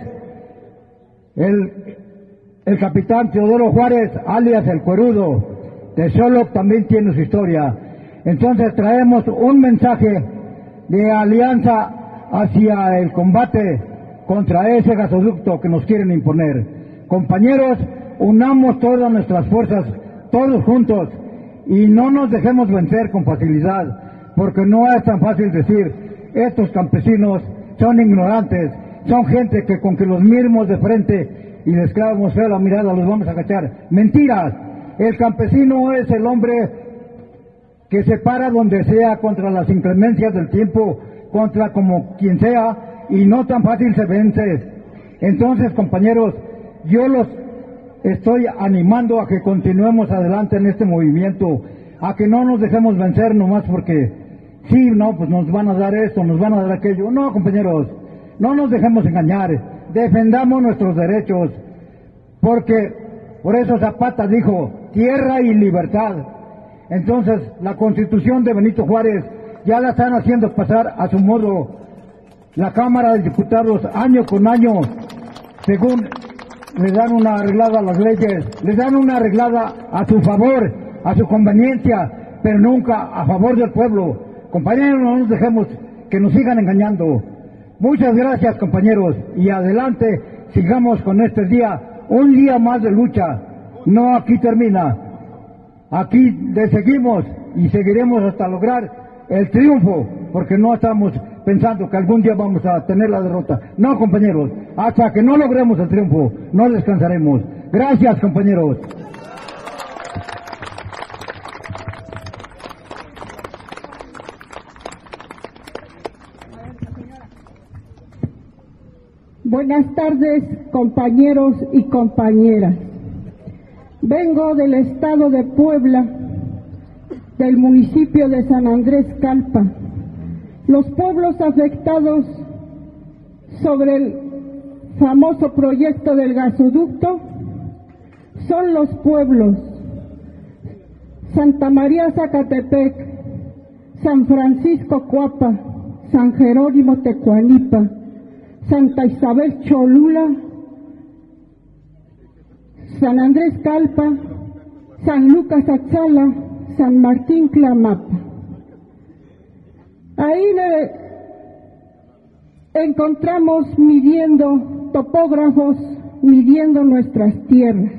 el, el capitán Teodoro Juárez, alias el Cuerudo. Texoloc también tiene su historia. Entonces traemos un mensaje de alianza hacia el combate contra ese gasoducto que nos quieren imponer. Compañeros, unamos todas nuestras fuerzas, todos juntos, y no nos dejemos vencer con facilidad, porque no es tan fácil decir, estos campesinos son ignorantes, son gente que con que los miremos de frente y les clavamos fea la mirada los vamos a cachar. Mentiras. El campesino es el hombre que se para donde sea contra las inclemencias del tiempo, contra como quien sea, y no tan fácil se vence. Entonces, compañeros, yo los estoy animando a que continuemos adelante en este movimiento, a que no nos dejemos vencer nomás porque sí, no, pues nos van a dar esto, nos van a dar aquello. No, compañeros, no nos dejemos engañar, defendamos nuestros derechos, porque Por eso Zapata dijo, tierra y libertad. Entonces, la Constitución de Benito Juárez ya la están haciendo pasar a su modo. La Cámara de Diputados, año con año, según le dan una arreglada a las leyes, les dan una arreglada a su favor, a su conveniencia, pero nunca a favor del pueblo. Compañeros, no nos dejemos que nos sigan engañando. Muchas gracias, compañeros, y adelante, sigamos con este día, un día más de lucha. No aquí termina, aquí le seguimos y seguiremos hasta lograr el triunfo, porque no estamos pensando que algún día vamos a tener la derrota. No, compañeros, hasta que no logremos el triunfo, no descansaremos. Gracias, compañeros. Buenas tardes, compañeros y compañeras. Vengo del estado de Puebla, del municipio de San Andrés Calpa. Los pueblos afectados sobre el famoso proyecto del gasoducto son los pueblos Santa María Zacatepec, San Francisco Coapa, San Jerónimo Tecuanipa, Santa Isabel Cholula, San Andrés Calpa, San Lucas Atzala, San Martín Clamapa. Ahí le encontramos midiendo topógrafos, midiendo nuestras tierras.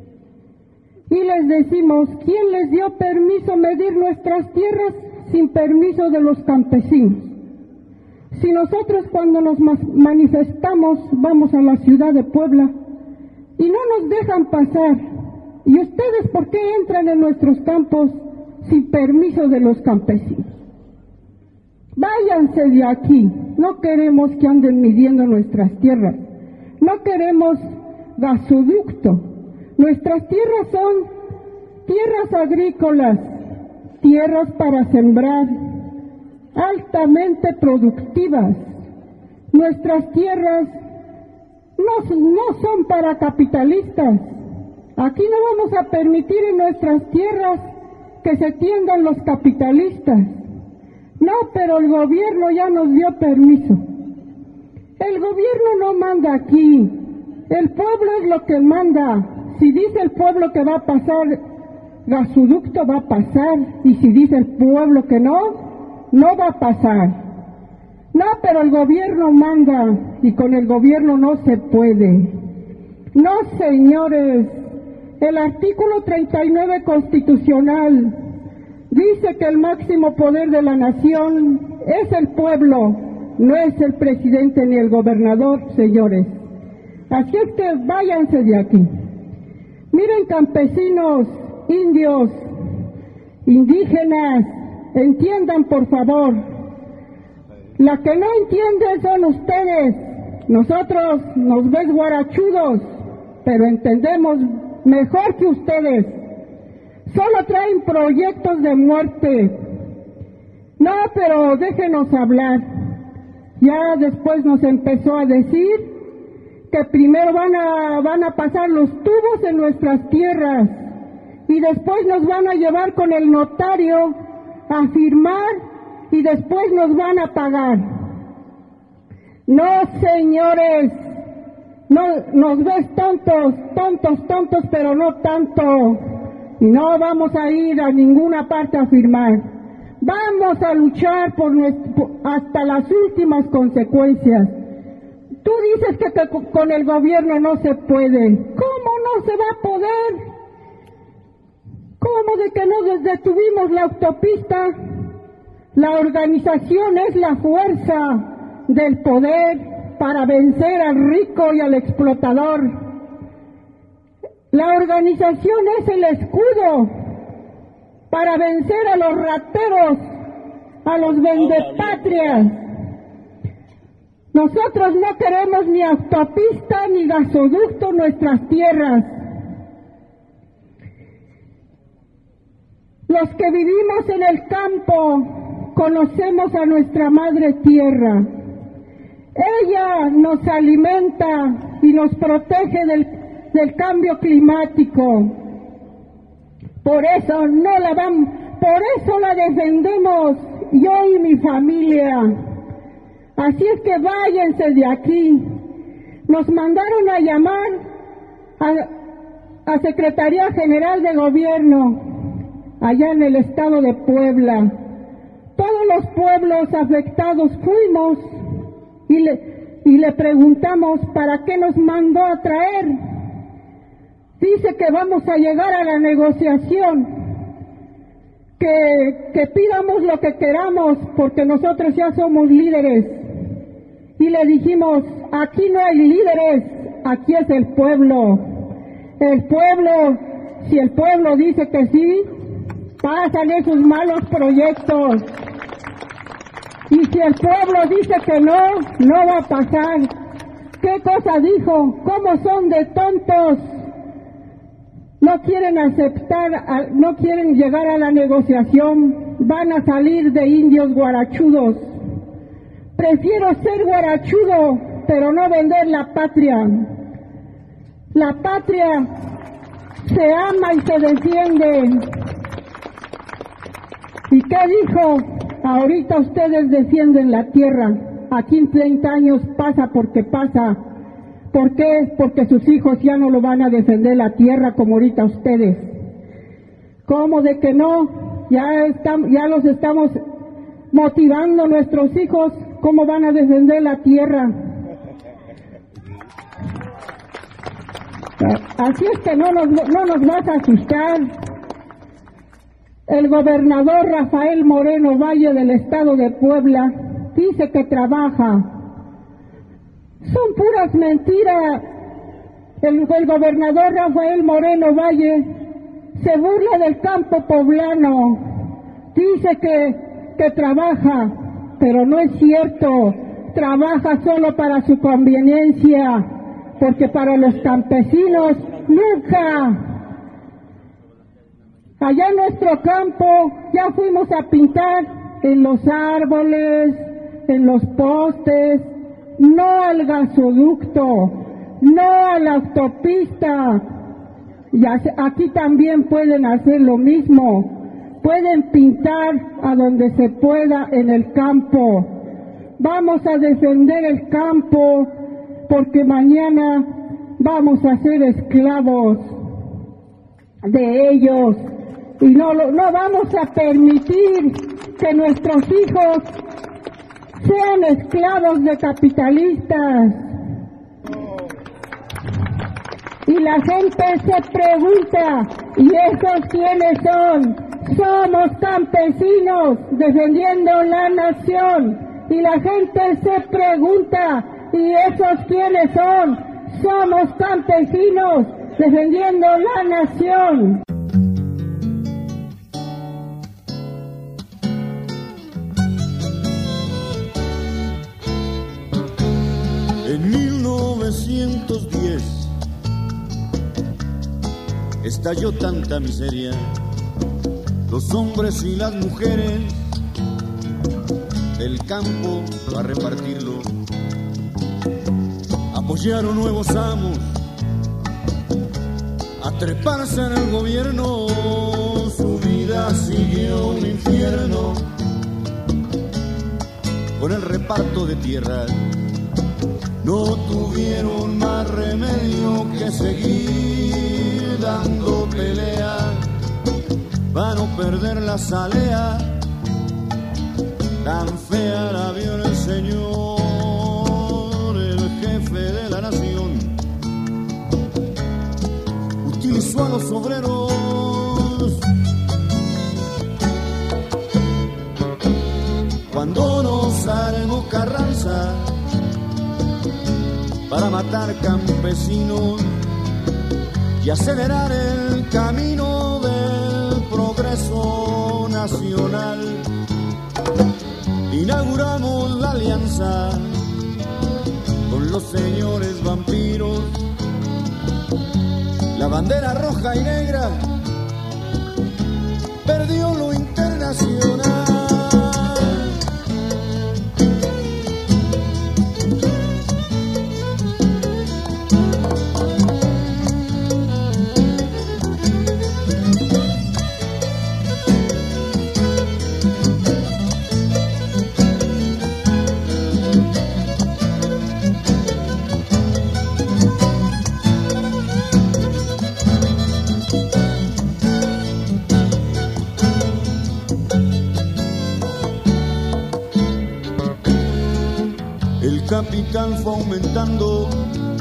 Y les decimos, ¿quién les dio permiso a medir nuestras tierras sin permiso de los campesinos? Si nosotros cuando nos manifestamos vamos a la ciudad de Puebla y no nos dejan pasar, ¿y ustedes por qué entran en nuestros campos sin permiso de los campesinos? Váyanse de aquí, no queremos que anden midiendo nuestras tierras, no queremos gasoducto, nuestras tierras son tierras agrícolas, tierras para sembrar, altamente productivas. Nuestras tierras no, no son para capitalistas. Aquí no vamos a permitir en nuestras tierras que se tiendan los capitalistas. No, pero el gobierno ya nos dio permiso. El gobierno no manda aquí. El pueblo es lo que manda. Si dice el pueblo que va a pasar gasoducto, va a pasar. Y si dice el pueblo que no, no va a pasar. No, pero el gobierno manda y con el gobierno no se puede. No, señores, el artículo treinta y nueve constitucional dice que el máximo poder de la nación es el pueblo, no es el presidente ni el gobernador, señores. Así es que váyanse de aquí. Miren, campesinos, indios, indígenas, entiendan por favor, la que no entienden son ustedes. Nosotros nos ves guarachudos, pero entendemos mejor que ustedes. Solo traen proyectos de muerte. No, pero déjenos hablar. Ya después nos empezó a decir que primero van a, van a pasar los tubos en nuestras tierras y después nos van a llevar con el notario a firmar y después nos van a pagar. No, señores, no nos ves tontos, tontos, tontos, pero no tanto. Y no vamos a ir a ninguna parte a firmar. Vamos a luchar por nuestro, hasta las últimas consecuencias. Tú dices que, que con el gobierno no se puede. ¿Cómo no se va a poder? ¿Cómo de que no detuvimos la autopista? La organización es la fuerza del poder para vencer al rico y al explotador. La organización es el escudo para vencer a los rateros, a los vendepatrias. Nosotros no queremos ni autopista ni gasoducto en nuestras tierras. Los que vivimos en el campo conocemos a nuestra madre tierra. Ella nos alimenta y nos protege del del cambio climático. Por eso no la vamos, por eso la defendemos yo y mi familia. Así es que váyanse de aquí. Nos mandaron a llamar a, a Secretaría General de Gobierno, allá en el estado de Puebla. Todos los pueblos afectados fuimos y le, y le preguntamos para qué nos mandó a traer. Dice que vamos a llegar a la negociación, que, que pidamos lo que queramos porque nosotros ya somos líderes. Y le dijimos, aquí no hay líderes, aquí es el pueblo. El pueblo, si el pueblo dice que sí, pasan esos malos proyectos. Y si el pueblo dice que no, no va a pasar. ¿Qué cosa dijo? ¿Cómo son de tontos? No quieren aceptar, no quieren llegar a la negociación, van a salir de indios guarachudos. Prefiero ser guarachudo, pero no vender la patria. La patria se ama y se defiende. ¿Y qué dijo? Ahorita ustedes defienden la tierra. Aquí en treinta años pasa porque pasa. ¿Por qué? Porque sus hijos ya no lo van a defender la tierra como ahorita ustedes. ¿Cómo de que no? Ya, estamos, ya los estamos motivando a nuestros hijos. ¿Cómo van a defender la tierra? Así es que no nos, no nos vas a asustar. El gobernador Rafael Moreno Valle del estado de Puebla dice que trabaja. Son puras mentiras. El, el gobernador Rafael Moreno Valle se burla del campo poblano. Dice que, que trabaja, pero no es cierto. Trabaja solo para su conveniencia, porque para los campesinos nunca. Allá en nuestro campo ya fuimos a pintar en los árboles, en los postes, no al gasoducto, no a la autopista. Y aquí también pueden hacer lo mismo, pueden pintar a donde se pueda en el campo. Vamos a defender el campo porque mañana vamos a ser esclavos de ellos. Y no, no vamos a permitir que nuestros hijos sean esclavos de capitalistas. Y la gente se pregunta, ¿y esos quiénes son? Somos campesinos defendiendo la nación. Y la gente se pregunta, ¿y esos quiénes son? Somos campesinos defendiendo la nación. En mil novecientos diez estalló tanta miseria, los hombres y las mujeres del campo a repartirlo, apoyaron nuevos amos a treparse en el gobierno, su vida siguió un infierno con el reparto de tierras. No tuvieron más remedio que seguir dando pelea para no perder la salea. Tan fea la vio el señor, el jefe de la nación. Utilizó a los obreros cuando nos armó Carranza para matar campesinos y acelerar el camino del progreso nacional. Inauguramos la alianza con los señores vampiros, la bandera roja y negra perdió lo internacional. capital fue aumentando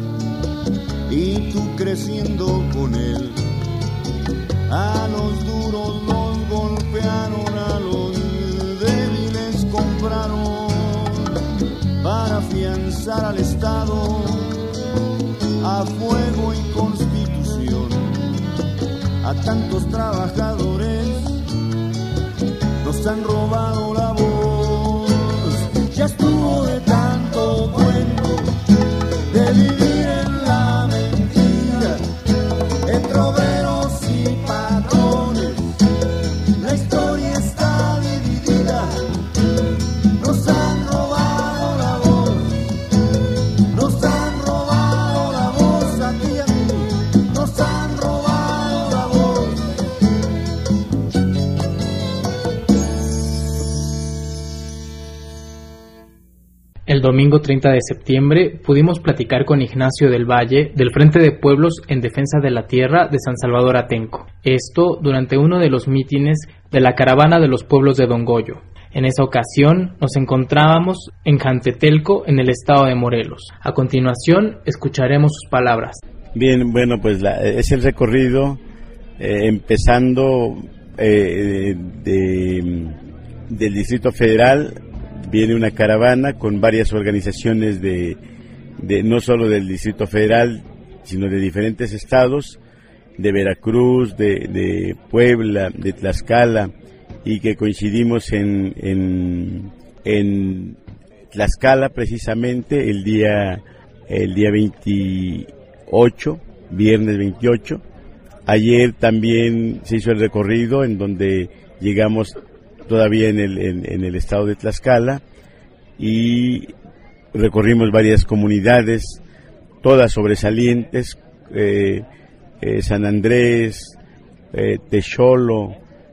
y tú creciendo con él. A los duros los golpearon, a los débiles compraron para afianzar al Estado a fuego y constitución. A tantos trabajadores nos han robado la voz. Ya estuvo de tanto cuento, de vivir en la mentira, entre obreros y patrones. La historia está dividida, nos han robado la voz, nos han robado la voz a ti y a mí, nos han robado la voz. El domingo treinta de septiembre pudimos platicar con Ignacio del Valle del Frente de Pueblos en Defensa de la Tierra de San Salvador Atenco. Esto durante uno de los mítines de la Caravana de los Pueblos de Don Goyo. En esa ocasión nos encontrábamos en Jantetelco, en el estado de Morelos. A continuación escucharemos sus palabras. Bien, bueno, pues la, es el recorrido eh, empezando eh, de, del Distrito Federal. Viene una caravana con varias organizaciones de, de no solo del Distrito Federal, sino de diferentes estados, de Veracruz, de, de Puebla, de Tlaxcala, y que coincidimos en, en, en Tlaxcala precisamente el día, el día veintiocho, viernes veintiocho. Ayer también se hizo el recorrido en donde llegamos todavía en el, en, en el estado de Tlaxcala y recorrimos varias comunidades, todas sobresalientes, eh, eh, San Andrés, eh, Texolo,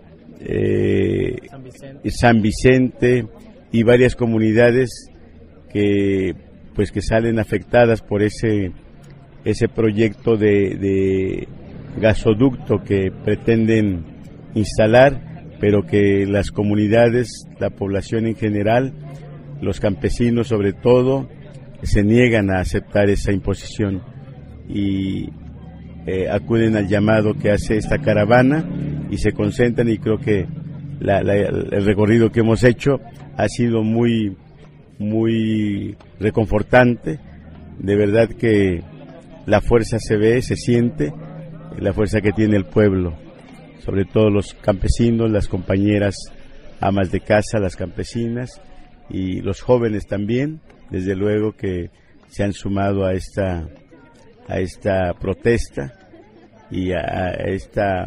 eh, San Vicente. San Vicente y varias comunidades que pues que salen afectadas por ese ese proyecto de, de gasoducto que pretenden instalar, pero que las comunidades, la población en general, los campesinos sobre todo, se niegan a aceptar esa imposición y eh, acuden al llamado que hace esta caravana y se concentran, y creo que la, la, el recorrido que hemos hecho ha sido muy, muy reconfortante. De verdad que la fuerza se ve, se siente, la fuerza que tiene el pueblo, sobre todo los campesinos, las compañeras amas de casa, las campesinas y los jóvenes también, desde luego que se han sumado a esta a esta protesta y a, a esta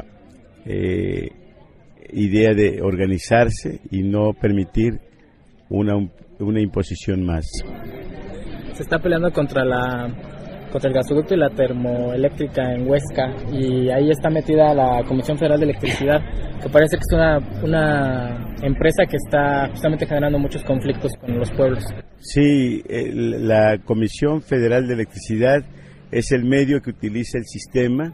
eh, idea de organizarse y no permitir una una imposición más. Se está peleando contra la contra el gasoducto y la termoeléctrica en Huesca, y ahí está metida la Comisión Federal de Electricidad, que parece que es una, una empresa que está justamente generando muchos conflictos con los pueblos. Sí, el, la Comisión Federal de Electricidad es el medio que utiliza el sistema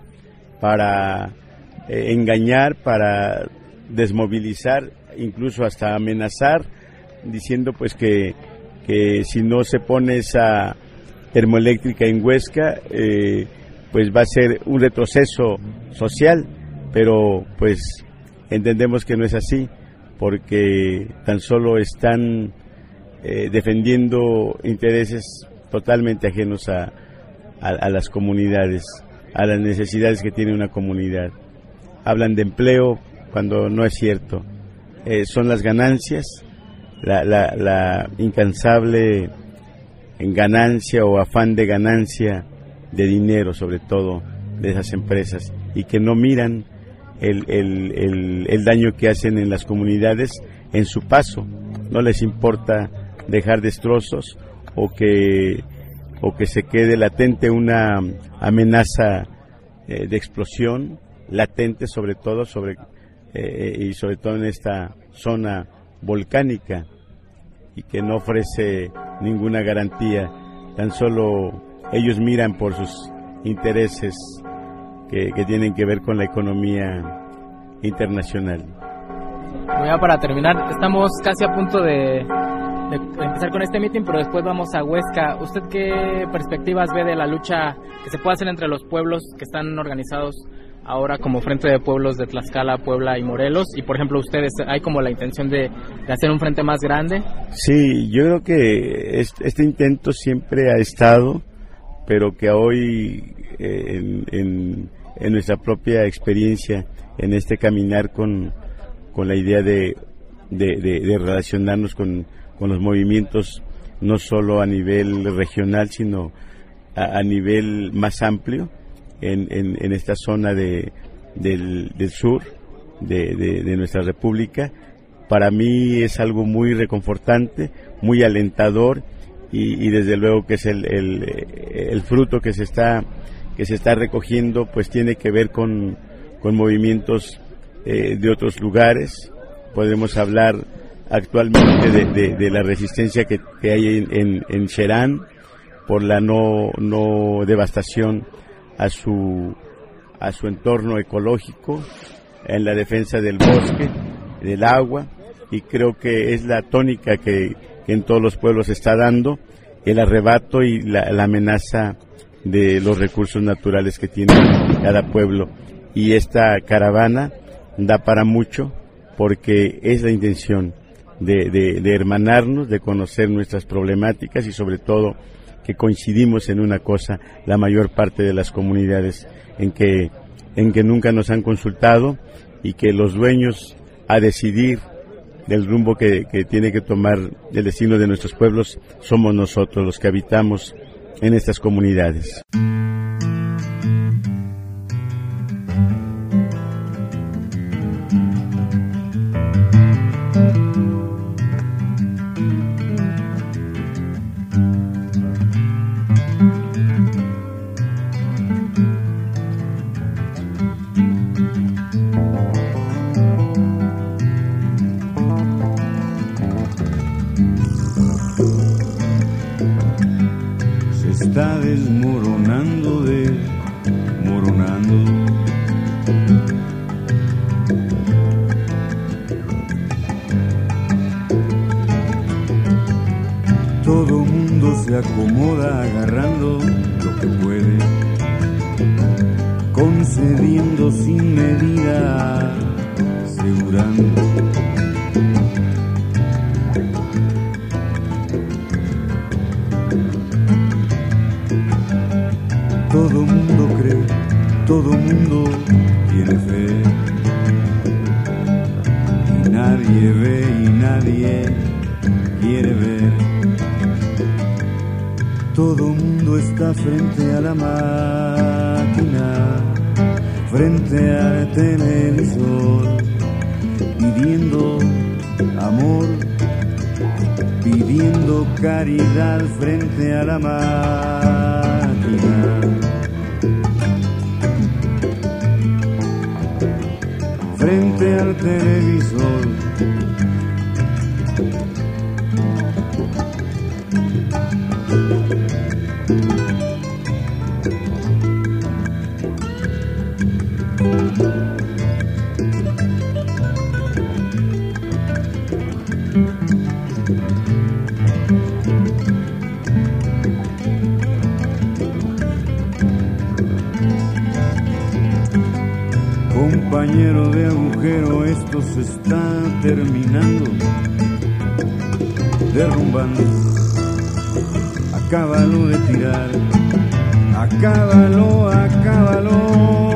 para eh, engañar, para desmovilizar, incluso hasta amenazar, diciendo pues que, que si no se pone esa termoeléctrica en Huesca, eh, pues va a ser un retroceso social, pero pues entendemos que no es así, porque tan solo están eh, defendiendo intereses totalmente ajenos a, a, a las comunidades, a las necesidades que tiene una comunidad. Hablan de empleo cuando no es cierto, eh, son las ganancias, la, la, la incansable en ganancia o afán de ganancia de dinero, sobre todo de esas empresas, y que no miran el, el, el, el daño que hacen en las comunidades en su paso. No les importa dejar destrozos o que, o que se quede latente una amenaza eh, de explosión, latente sobre todo, sobre, eh, y sobre todo en esta zona volcánica, y que no ofrece ninguna garantía. Tan solo ellos miran por sus intereses que, que tienen que ver con la economía internacional. Ya para terminar, estamos casi a punto de, de, de empezar con este mitin, pero después vamos a Huesca. ¿Usted qué perspectivas ve de la lucha que se puede hacer entre los pueblos que están organizados ahora como Frente de Pueblos de Tlaxcala, Puebla y Morelos? Y por ejemplo, ¿ustedes hay como la intención de, de hacer un frente más grande? Sí, yo creo que este, este intento siempre ha estado, pero que hoy eh, en, en, en nuestra propia experiencia, en este caminar con, con la idea de, de, de, de relacionarnos con, con los movimientos, no solo a nivel regional, sino a, a nivel más amplio, En, en, en esta zona de, del, del sur de, de, de nuestra república, para mí es algo muy reconfortante, muy alentador y, y desde luego que es el, el, el fruto que se está que se está recogiendo, pues tiene que ver con, con movimientos eh, de otros lugares. Podemos hablar actualmente de, de, de la resistencia que, que hay en, en, en Cherán por la no, no devastación a su a su entorno ecológico, en la defensa del bosque, del agua, y creo que es la tónica que, que en todos los pueblos se está dando, el arrebato y la, la amenaza de los recursos naturales que tiene cada pueblo. Y esta caravana da para mucho, porque es la intención de, de, de hermanarnos, de conocer nuestras problemáticas y sobre todo que coincidimos en una cosa, la mayor parte de las comunidades, en que, en que nunca nos han consultado y que los dueños a decidir del rumbo que, que tiene que tomar el destino de nuestros pueblos somos nosotros los que habitamos en estas comunidades. Está desmoronando, desmoronando. Todo mundo se acomoda agarrando lo que puede, concediendo sin medida, asegurando. Todo mundo cree, todo mundo tiene fe, y nadie ve y nadie quiere ver. Todo mundo está frente a la máquina, frente al televisor, pidiendo amor, pidiendo caridad frente a la máquina. Frente al televisor, compañero de agujero, esto se está terminando, derrumbando. Acábalo de tirar, acábalo, acábalo.